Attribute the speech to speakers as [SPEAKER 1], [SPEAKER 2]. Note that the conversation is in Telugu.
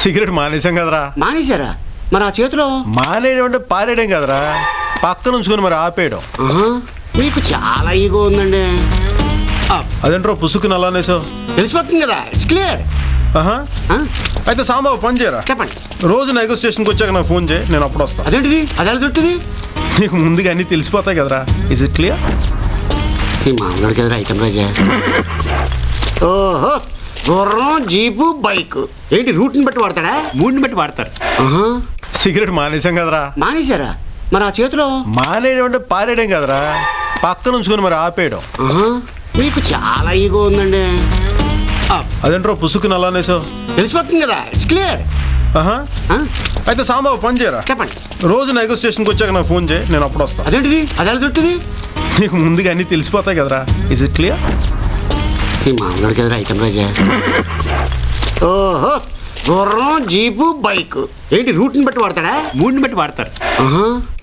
[SPEAKER 1] సిగరెట్ మానేసాం కదరా.
[SPEAKER 2] మానేశారా? మరి ఆ చేతిలో
[SPEAKER 1] మానేయడం అంటే పారేయడం కదరా, పక్కన ఉంచుకొని మరి ఆపేయడం.
[SPEAKER 2] ఆహా, మీకు చాలా ఈగో ఉందండి.
[SPEAKER 1] అదేంట్రో పుసుకుని అలానేసో
[SPEAKER 2] తెలిసిపోతుంది కదా, ఇట్స్ క్లియర్.
[SPEAKER 1] ఆహా, అయితే సాంబాబు పని చేయరా.
[SPEAKER 2] చెప్పండి.
[SPEAKER 1] రోజు నైగో స్టేషన్కి వచ్చాక నాకు ఫోన్ చేయి, నేను అప్పుడు వస్తాను.
[SPEAKER 2] అదేంటిది? అది ఎలా దొరుకుతుంది?
[SPEAKER 1] నీకు ముందుగా అన్నీ తెలిసిపోతాయి కదరా. Is it clear?
[SPEAKER 2] ఈ మామూలుగా కదరా ఐటమ్ రాజా. ఓహో, గుర్రం, జీపు, బైక్ ఏంటి రూట్ని బట్టి వాడతాడా?
[SPEAKER 3] మూడ్ని బట్టి వాడతారు.
[SPEAKER 2] ఆహా,
[SPEAKER 1] సిగరెట్ మానేసాం కదరా.
[SPEAKER 2] మానేశారా? మరి ఆ చేతిలో
[SPEAKER 1] మానేయడం అంటే పారేయడం కదరా, పక్కన ఉంచుకొని మరి ఆపేయడం.
[SPEAKER 2] ఆహా, మీకు చాలా ఈగో ఉందండి.
[SPEAKER 1] అదేంట్రో పుసుకుని అలానేసో
[SPEAKER 2] తెలిసిపోతుంది కదా, ఇట్స్ క్లియర్.
[SPEAKER 1] ఆహా, అయితే సాంబాబు పని చేయరా.
[SPEAKER 2] చెప్పండి.
[SPEAKER 1] రోజు నైగో స్టేషన్కి వచ్చాక నాకు ఫోన్ చేయి, నేను అప్పుడు వస్తాను.
[SPEAKER 2] అదేంటిది? అది ఎలా దొరుకుతుంది?
[SPEAKER 1] నీకు ముందుగా అన్నీ తెలిసిపోతాయి కదరా. Is it clear?
[SPEAKER 2] ఈ మామూలుగా కదరా ఐటమ్ రాజా. ఓహో, గుర్రం, జీపు, బైక్ ఏంటి రూట్ని బట్టి వాడతాడా?
[SPEAKER 3] మూడ్ని బట్టి వాడతారు.
[SPEAKER 2] ఆహా,